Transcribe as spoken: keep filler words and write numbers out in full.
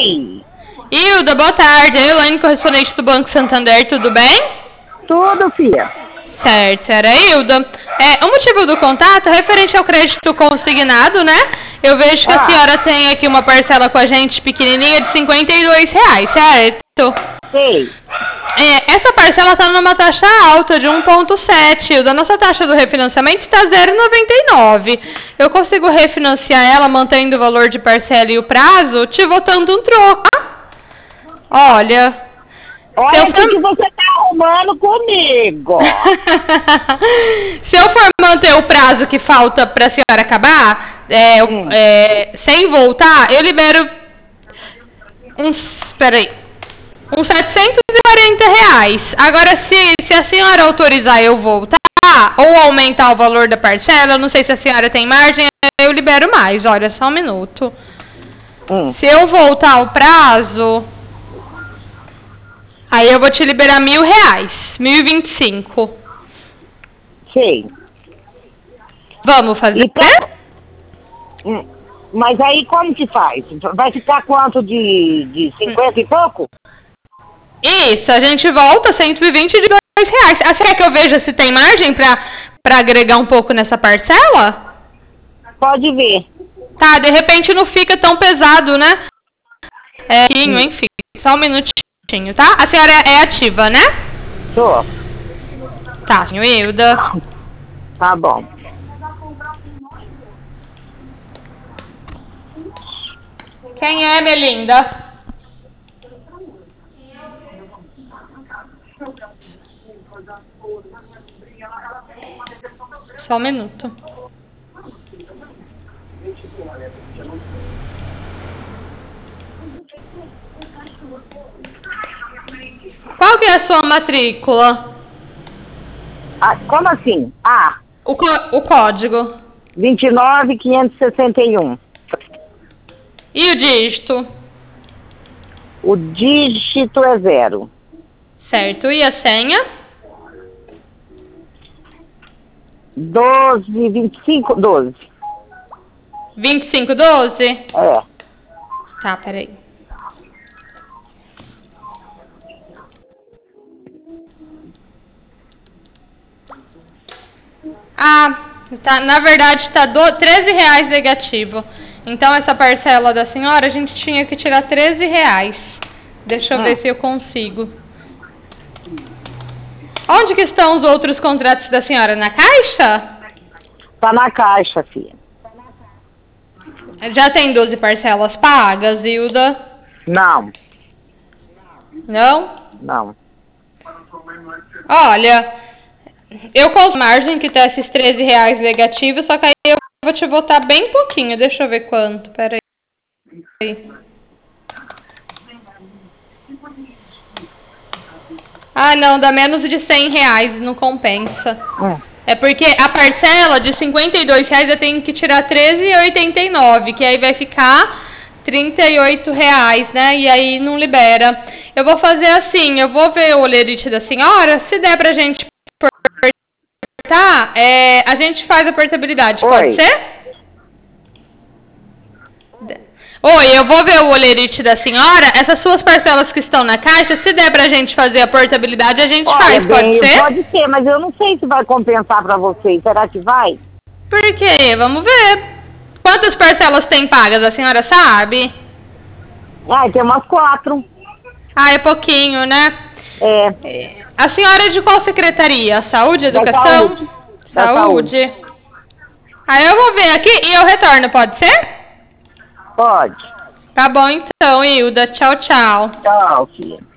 Oi! Hilda, boa tarde. É Elaine, correspondente do Banco Santander, tudo bem? Tudo, filha. Certo, era Hilda. É, o motivo do contato é referente ao crédito consignado, né? Eu vejo que Ah. a senhora tem aqui uma parcela com a gente pequenininha de cinquenta e dois reais, certo? Sei. É, essa parcela está numa taxa alta de um vírgula sete. Hilda, nossa taxa do refinanciamento está zero vírgula noventa e nove. Eu consigo refinanciar ela mantendo o valor de parcela e o prazo, te votando um troco. Olha... Olha eu o for... que você tá arrumando comigo. Se eu for manter o prazo que falta para a senhora acabar, é, hum. é, sem voltar, eu libero uns, peraí, uns setecentos e quarenta reais. Agora, se, se a senhora autorizar eu voltar ou aumentar o valor da parcela, eu não sei se a senhora tem margem, eu libero mais. Olha, só um minuto. Hum. Se eu voltar o prazo... Aí eu vou te liberar mil reais, mil e vinte e cinco. Sei. Vamos fazer? Então, mas aí como que faz? Vai ficar quanto de, de cinquenta e pouco? Isso, a gente volta cento e vinte e dois reais. Ah, você quer que eu veja se tem margem pra, pra agregar um pouco nessa parcela? Pode ver. Tá, de repente não fica tão pesado, né? É, hum. enfim, só um minutinho. Tá? A senhora é ativa, né? Sou. Tá, Hilda. Tá bom. Quem é, Melinda? Só um minuto. Qual que é a sua matrícula? Ah, como assim? Ah. O, o código. vinte e nove, quinhentos e sessenta e um. E o dígito? O dígito é zero. Certo. E a senha? doze, vinte e cinco, doze. vinte e cinco, doze? É. Tá, peraí. Ah, tá, na verdade está treze reais negativo. Então essa parcela da senhora a gente tinha que tirar treze reais. Deixa eu hum. ver se eu consigo. Onde que estão os outros contratos da senhora? Na caixa? Tá na caixa, filha. Já tem doze parcelas pagas, Hilda? Não. Não? Não. Olha... Eu com margem que tá esses treze reais negativos, só que aí eu vou te botar bem pouquinho. Deixa eu ver quanto, pera aí. Ah, não, dá menos de cem reais, não compensa. É, é porque a parcela de cinquenta e dois reais eu tenho que tirar treze reais e oitenta e nove, que aí vai ficar trinta e oito reais, né? E aí não libera. Eu vou fazer assim, eu vou ver o olerite da senhora, se der pra gente... Tá, é, a gente faz a portabilidade, Oi. Pode ser? Oi, eu vou ver o olerite da senhora. Essas suas parcelas que estão na caixa, se der pra gente fazer a portabilidade, a gente Olha, faz, pode bem, ser? Pode ser, mas eu não sei se vai compensar pra vocês. Será que vai? Por quê? Vamos ver. Quantas parcelas tem pagas, a senhora sabe? Ah, tem umas quatro. Ah, é pouquinho, né? É. é. A senhora é de qual secretaria? Saúde, educação? Saúde. Saúde. Aí eu vou ver aqui e eu retorno, pode ser? Pode. Tá bom então, Hilda. Tchau, tchau. Tchau, filha.